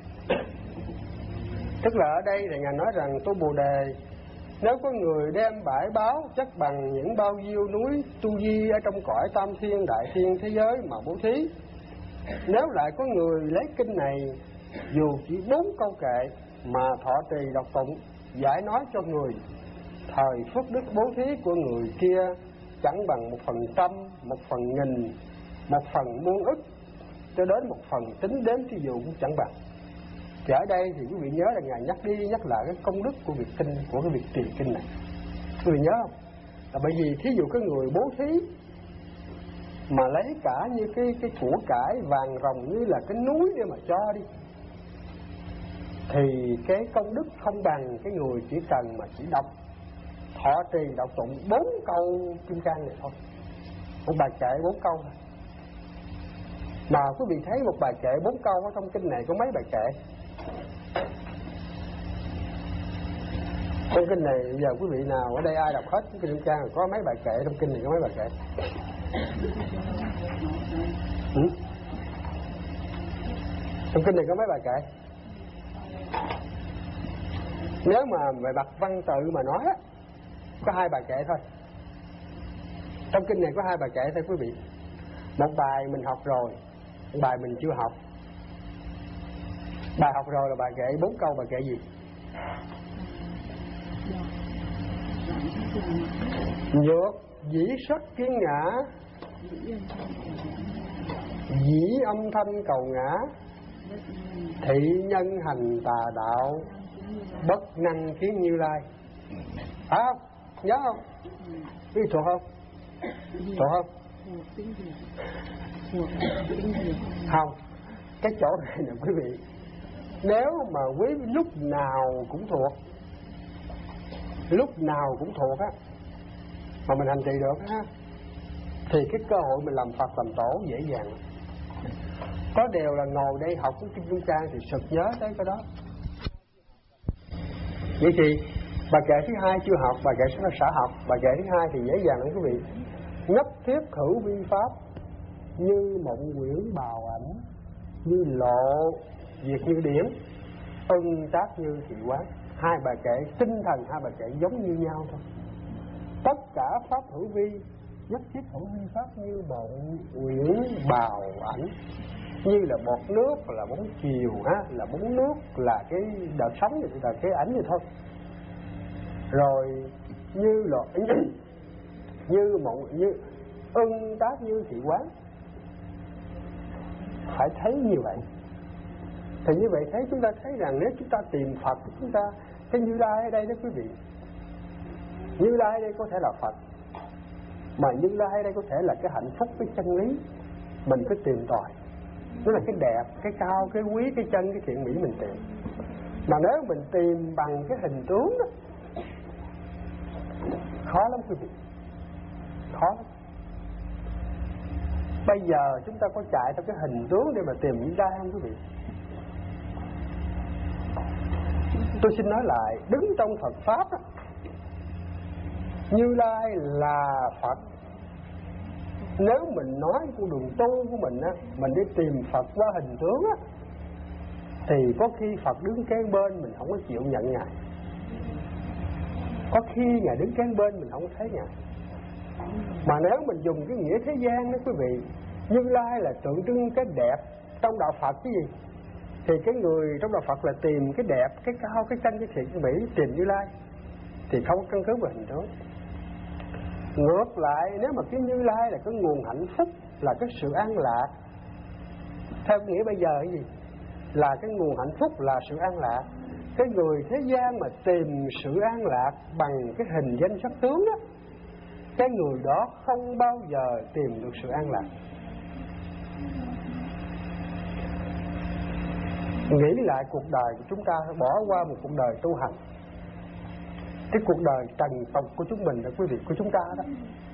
Tức là ở đây là Ngài nói rằng tu Bồ Đề, nếu có người đem bãi báo chắc bằng những bao nhiêu núi tu di ở trong cõi tam thiên đại thiên thế giới mà bố thí, nếu lại có người lấy kinh này dù chỉ 4 câu kệ mà thọ trì đọc tụng, giải nói cho người, thời phước đức bố thí của người kia chẳng bằng 1%, 1/1000, 1/1000.000 cho đến 1 phần tính đến thí dụ cũng chẳng bằng. Thì ở đây thì quý vị nhớ là Ngài nhắc đi nhắc lại cái công đức của việc kinh, của cái việc trì kinh này. Quý vị nhớ không? Là bởi vì thí dụ cái người bố thí mà lấy cả như cái của cải vàng ròng như là cái núi để mà cho đi, thì cái công đức không bằng cái người chỉ cần mà chỉ đọc thọ trì đọc tụng 4 câu kim cang này thôi, một bài kệ 4 câu thôi. Mà quý vị thấy một bài kệ 4 câu ở trong kinh này có mấy bài kệ? Trong kinh này giờ quý vị nào ở đây ai đọc hết cái kinh kim cang có mấy bài kệ? Trong kinh này có mấy bài kệ? Trong kinh này có mấy bài kệ? Nếu mà về mặt văn tự mà nói có 2 bài kệ thôi. Trong kinh này có 2 bài kệ thôi quý vị. Một bài mình học rồi, một bài mình chưa học. Bài học rồi là bài kệ 4 câu, bài kệ gì? Nhược dĩ sắc kiến ngã, dĩ âm thanh cầu ngã, thị nhân hành tà đạo, bất năng kiến Như Lai. Phải không? Nhớ không? Biết thuộc không? Thuộc không? Không. Cái chỗ này nè quý vị, nếu mà quý lúc nào cũng thuộc, lúc nào cũng thuộc á, mà mình hành trì được á, thì cái cơ hội mình làm Phật làm Tổ dễ dàng. Có điều là ngồi đây học cái kinh kim cang thì sực nhớ tới cái đó. Vậy thì bài kệ thứ 2 chưa học, bài kệ thứ 3 học, bài kệ thứ 2 thì dễ dàng lắm quý vị. Nhất thiết hữu vi pháp, như mộng quyển bào ảnh, như lộ diệt như điển, ưng tác như thị quán. 2 bài kệ tinh thần, 2 bài kệ giống như nhau thôi. Tất cả pháp hữu vi, nhất thiết hữu vi pháp như mộng quyển bào ảnh, như là bọt nước, là bóng chiều ha, là bóng nước, là cái đợt sóng, là cái ảnh vậy thôi. Rồi như là như mộng, như ưng tác như thị quán. Phải thấy như vậy. Thì như vậy thấy chúng ta thấy rằng nếu chúng ta tìm Phật, chúng ta cái Như Lai ở đây đó quý vị, Như Lai ở đây có thể là Phật, mà Như Lai ở đây có thể là cái hạnh phúc, cái chân lý mình cứ tìm tòi. Nó là cái đẹp, cái cao, cái quý, cái chân, cái thiện mỹ mình tìm. Mà nếu mình tìm bằng cái hình tướng đó, Khó lắm quý vị, khó lắm. Bây giờ chúng ta có chạy theo cái hình tướng để mà tìm Như Lai không quý vị? Tôi xin nói lại, đứng trong Phật Pháp đó, Như Lai là Phật. Nếu mình nói con đường tu của mình á, mình đi tìm Phật qua hình tướng á, thì có khi Phật đứng kế bên mình không có chịu nhận Ngài. Có khi Ngài đứng kế bên mình không thấy Ngài. Mà nếu mình dùng cái nghĩa thế gian đó quý vị, Như Lai là tượng trưng cái đẹp. Trong đạo Phật cái gì? Thì cái người trong đạo Phật là tìm cái đẹp, cái cao, cái tranh, cái thiện, cái mỹ, tìm Như Lai. Thì không có căn cứ vào hình tướng. Ngược lại, nếu mà cái Như Lai là cái nguồn hạnh phúc, là cái sự an lạc, theo nghĩa bây giờ cái gì? Là cái nguồn hạnh phúc, là sự an lạc. Cái người thế gian mà tìm sự an lạc bằng cái hình danh sắc tướng đó, cái người đó không bao giờ tìm được sự an lạc. Nghĩ lại cuộc đời của chúng ta, bỏ qua một cuộc đời tu hành, cái cuộc đời trần tục của chúng mình đó quý vị, của chúng ta đó,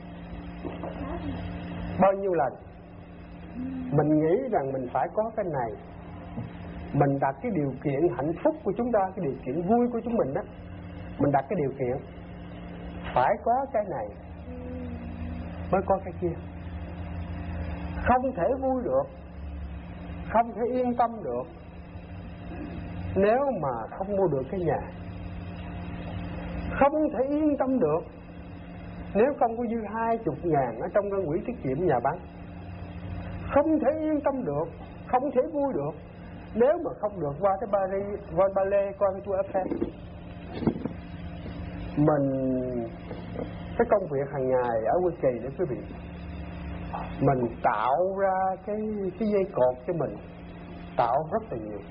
bao nhiêu lần mình nghĩ rằng mình phải có cái này, mình đặt cái điều kiện hạnh phúc của chúng ta, cái điều kiện vui của chúng mình đó, mình đặt cái điều kiện phải có cái này mới có cái kia. Không thể vui được, không thể yên tâm được nếu mà không mua được cái nhà. Không thể yên tâm được nếu không có dư 20.000 ở trong ngân quỹ tiết kiệm nhà băng. Không thể yên tâm được, không thể vui được nếu mà không được qua cái Paris, qua Ballet, qua cái Tour Eiffel. Mình cái công việc hàng ngày ở Quy Kỳ đó quý vị, mình tạo ra cái dây cột cho mình, tạo rất là nhiều.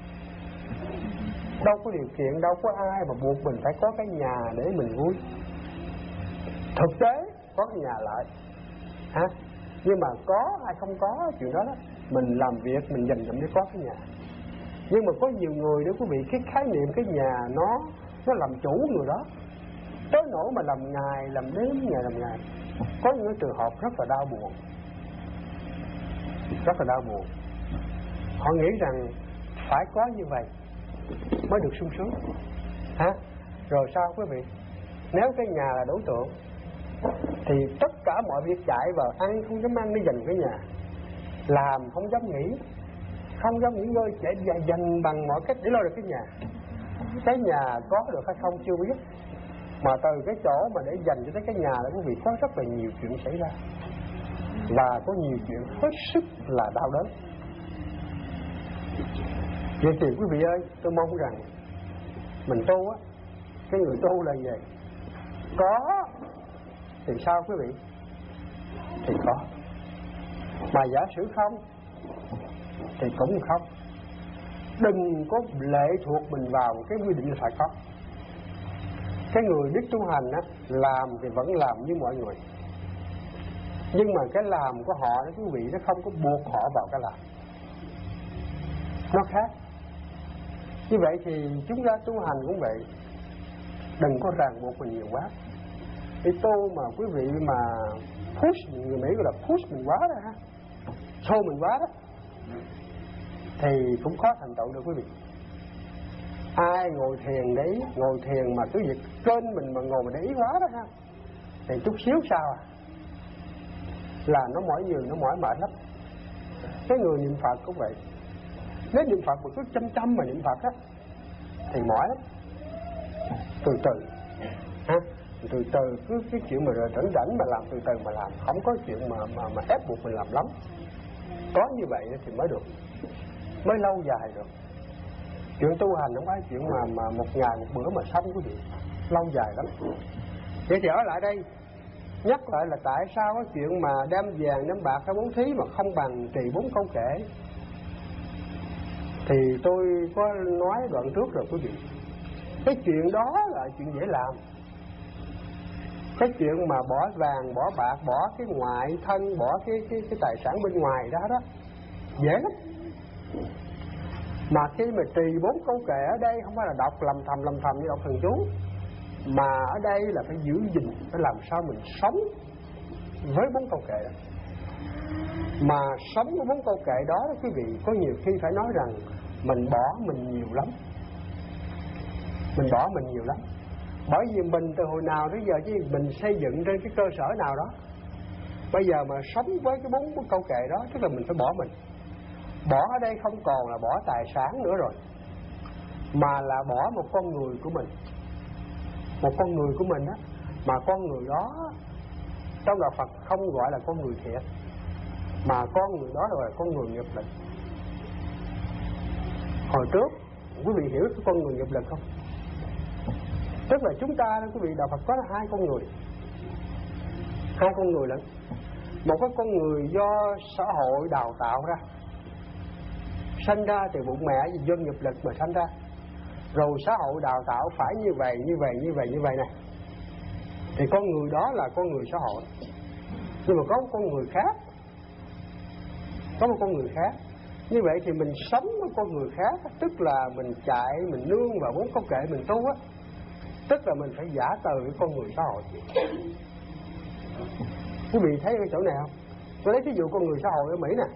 Đâu có điều kiện, đâu có ai mà buộc mình phải có cái nhà để mình vui. Thực tế có cái nhà lại hả? Nhưng mà có hay không có chuyện đó, mình làm việc mình dành dụm để có cái nhà. Nhưng mà có nhiều người đó quý vị, cái khái niệm cái nhà nó làm chủ người đó, tới nỗi mà làm ngày làm đêm, ngày làm ngày. Có những cái trường hợp rất là đau buồn, rất là đau buồn. Họ nghĩ rằng phải có như vậy mới được sung sướng hả? Rồi sao quý vị? Nếu cái nhà là đối tượng thì tất cả mọi việc chạy vào, ăn không dám ăn để dành cái nhà, làm không dám nghỉ, không dám nghỉ ngơi, chạy dành bằng mọi cách để lo được cái nhà. Cái nhà có được hay không chưa biết, mà từ cái chỗ mà để dành cho tới cái nhà là quý vị có rất là nhiều chuyện xảy ra, và có nhiều chuyện hết sức là đau đớn. Vậy thì quý vị ơi, tôi mong rằng mình tu á, cái người tu là gì? Có thì sao quý vị? Thì có. Mà giả sử không thì cũng không. Đừng có lệ thuộc mình vào cái quy định là phải có. Cái người biết tu hành á, làm thì vẫn làm như mọi người, nhưng mà cái làm của họ đó quý vị, nó không có buộc họ vào cái làm, nó khác. Như vậy thì chúng ta tu hành cũng vậy, đừng có ràng buộc mình nhiều quá. Cái tu mà quý vị mà push, người Mỹ gọi là push mình quá đó ha, xô mình quá đó, thì cũng khó thành tựu được quý vị. Ai ngồi thiền đấy, ngồi thiền mà cứ việc kênh mình mà ngồi mà để ý quá đó ha, thì chút xíu sao là nó mỏi nhường, nó mỏi mệt lắm. Cái người niệm Phật cũng vậy, nếu niệm Phật mà cứ chăm mà niệm Phật á thì mỏi lắm. Từ từ ha, từ từ, cứ cái chuyện mà rảnh mà làm, từ từ mà làm, không có chuyện mà ép buộc mình làm lắm. Có như vậy thì mới được, mới lâu dài được. Chuyện tu hành không phải chuyện mà một ngày một bữa mà xong quý vị, lâu dài lắm. Vậy thì ở lại đây nhắc lại là tại sao cái chuyện mà đem vàng đem bạc hay bố thí mà không bằng trì 4 câu kệ. Thì tôi có nói đoạn trước rồi quý vị, cái chuyện đó là chuyện dễ làm. Cái chuyện mà bỏ vàng, bỏ bạc, bỏ cái ngoại thân, bỏ cái tài sản bên ngoài đó đó, dễ lắm. Mà khi mà trì 4 câu kệ ở đây không phải là đọc lầm thầm như đọc thần chú, Mà ở đây là phải giữ gìn, phải làm sao mình sống với 4 câu kệ đó. Mà sống với 4 câu kệ đó quý vị, có nhiều khi phải nói rằng mình bỏ mình nhiều lắm. Mình bỏ mình nhiều lắm. Bởi vì mình từ hồi nào tới giờ chứ mình xây dựng trên cái cơ sở nào đó. Bây giờ mà sống với cái 4 câu kệ đó, tức là mình phải bỏ mình. Bỏ ở đây không còn là bỏ tài sản nữa rồi, mà là bỏ một con người của mình. Một con người của mình á, mà con người đó trong đạo Phật không gọi là con người thiện, mà con người đó là con người nghiệp lực. Hồi trước quý vị hiểu cái con người nghiệp lực không? Tức là chúng ta quý vị, đạo Phật có 2 con người. 2 con người lận. Một cái con người do xã hội đào tạo ra, sanh ra từ bụng mẹ vì do nghiệp lực mà sanh ra, rồi xã hội đào tạo phải như vậy này, thì con người đó là con người xã hội. Nhưng mà có một con người khác, có một con người khác. Như vậy thì mình sống với con người khác, tức là mình chạy, mình nương vào 4 câu kệ mình tu á, tức là mình phải giả từ cái con người xã hội. Quý vị thấy cái chỗ này không? Tôi lấy ví dụ con người xã hội ở Mỹ nè.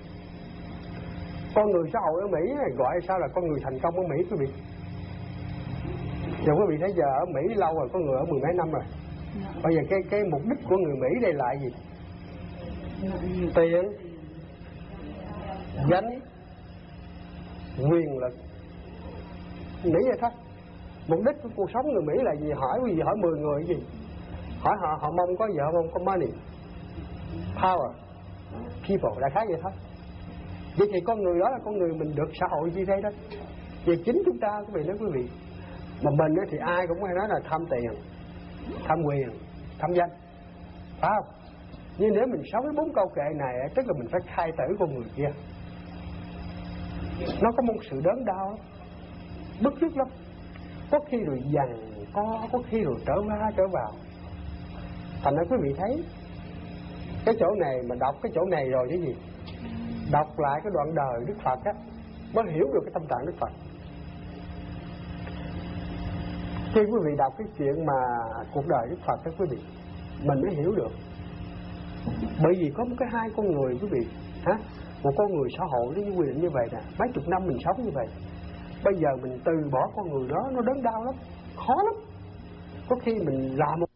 Con người xã hội ở Mỹ này gọi sao là con người thành công ở Mỹ quý vị? Giờ quý vị thấy giờ ở Mỹ lâu rồi, có người ở 10 mấy năm rồi. Bây giờ cái mục đích của người Mỹ đây là gì? Tiền, danh, quyền lực. Nghĩ vậy thôi. Mục đích của cuộc sống người Mỹ là gì? Hỏi quý vị, hỏi 10 người gì? Hỏi họ mong có vợ, mong có money, power, people, đại khái vậy thôi. Vậy thì con người đó là con người mình được xã hội chi đây đó. Về chính chúng ta quý vị nói quý vị, mà mình thì ai cũng hay nói là tham tiền, tham quyền, tham danh, phải không? Nhưng nếu mình sống với 4 câu kệ này, tức là mình phải khai tử con người kia. Nó có một sự đớn đau lắm, bức rứt lắm. Có khi rồi dằn có khi rồi trở vào. Thành ra quý vị thấy cái chỗ này mà đọc cái chỗ này rồi chứ gì, đọc lại cái đoạn đời Đức Phật á, mới hiểu được cái tâm trạng Đức Phật. Khi quý vị đọc cái chuyện mà cuộc đời Đức Phật đó quý vị, mình mới hiểu được. Bởi vì có một cái 2 con người quý vị, một con người xã hội nó quy định như vậy nè, mấy chục năm mình sống như vậy, bây giờ mình từ bỏ con người đó nó đớn đau lắm, khó lắm. Có khi mình làm một